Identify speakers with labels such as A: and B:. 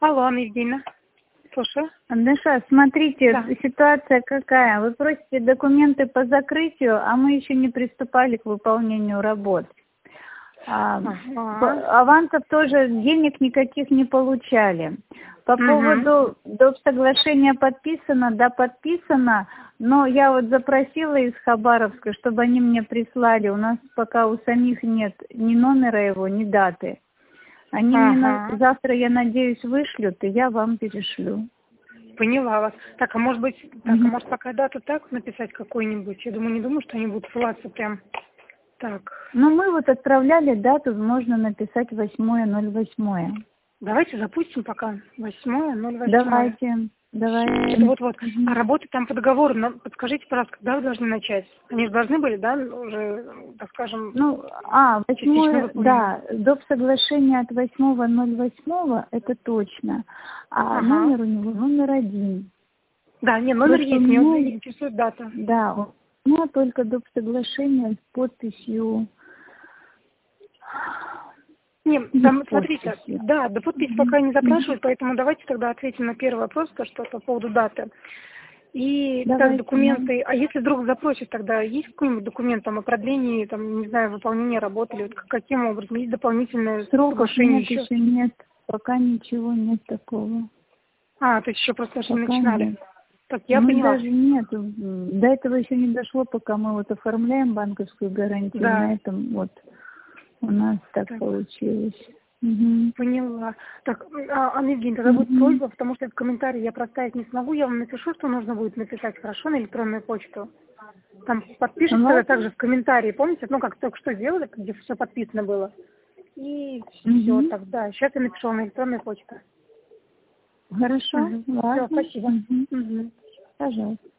A: Алло, Анна Евгеньевна. Слушаю.
B: Даша, смотрите,
A: Да.
B: ситуация какая. Вы просите документы по закрытию, а мы еще не приступали к выполнению работ. Авансов тоже денег никаких не получали. По поводу доп. Соглашения подписано, да, подписано, но я вот запросила из Хабаровска, чтобы они мне прислали. У нас пока у самих нет ни номера его, ни даты. Они мне завтра, я надеюсь, вышлют, и я вам перешлю.
A: Поняла вас. Так, а может быть, так, а может пока дату так написать какой-нибудь? Я думаю, не думаю, что они будут ссылаться прям так.
B: Ну, мы вот отправляли дату, можно написать 8.08.
A: Давайте запустим пока 8.08.
B: Давайте.
A: Вот. А работы там по договору, подскажите, пожалуйста, когда вы должны начать? Они же должны были, да, уже, так скажем,
B: 8, да, доп. Соглашение от 8.08, это точно. А номер у него номер 1.
A: Да, нет, номер есть, меня интересует дата.
B: Да, у меня только доп. Соглашение с подписью.
A: Нет, там, смотрите, да, до подписи пока не запрашивают, поэтому давайте тогда ответим на первый вопрос, то, что по поводу даты. И так, документы, а если вдруг запросят, тогда есть какой-нибудь документ там, о продлении, там, не знаю, выполнения работы, или вот каким образом, есть дополнительное соглашение
B: еще? Нет, пока ничего нет такого.
A: То есть еще просто даже не
B: Пока
A: начинали.
B: Нет.
A: Так, я поняла.
B: Даже нет, до этого еще не дошло, пока мы вот оформляем банковскую гарантию, на этом вот. У нас так получилось.
A: Поняла. Так, Анна Евгеньевна, тогда будет просьба, потому что в комментарии я проставить не смогу. Я вам напишу, что нужно будет написать, хорошо, на электронную почту. Там подпишется также в комментарии, помните? Ну, как только что делали, где все подписано было. И все тогда. Сейчас я напишу на электронную почту.
B: Хорошо.
A: Все, спасибо.
B: Пожалуйста.